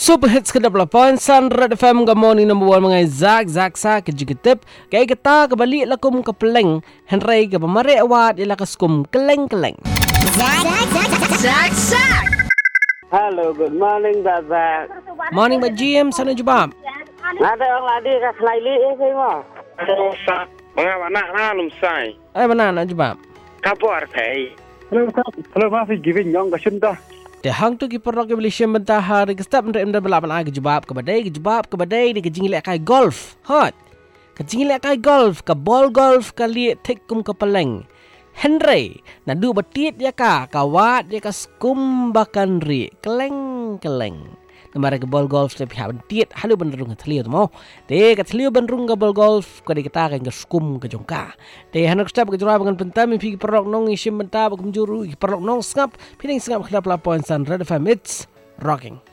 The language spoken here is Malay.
Super hits ke 88 Sunred FM. Good morning number 1 mga Zak kejiketip. Kaya kita kembali lakum ke peleng Henry ke pemare awat ila kaskum keleng-keleng. Zak. Hello, good morning, Zak. Morning Mbak Jim, sana jumpa. Ada orang ladi kat Selaili saya mah. Mga anak na lumsai. Mana nak jumpa? Kabar kai. Hello, masih giving yang ke Sunda. Dia hang tu ki perok ke Malaysia mentah hari ke step ndem belapan ag jebab ke badai di kejing lek kai golf. Hot. Kejing lek kai golf ke ball golf ke liek tek kum ke peleng. Henry nadu betit ya ka kawat ya ka skum bakan ri keleng. Namara ke ball golf te pihak betit halu benrung ke teliu tu mau. De ke teliu benrung ke ball golf ke di kita ke skum ke jongka. De hanak step ke jura dengan pentam pi perok nong isim mentah bakum juru perok nong skap pining skap kelap lapoin Sunred FM. It's rocking.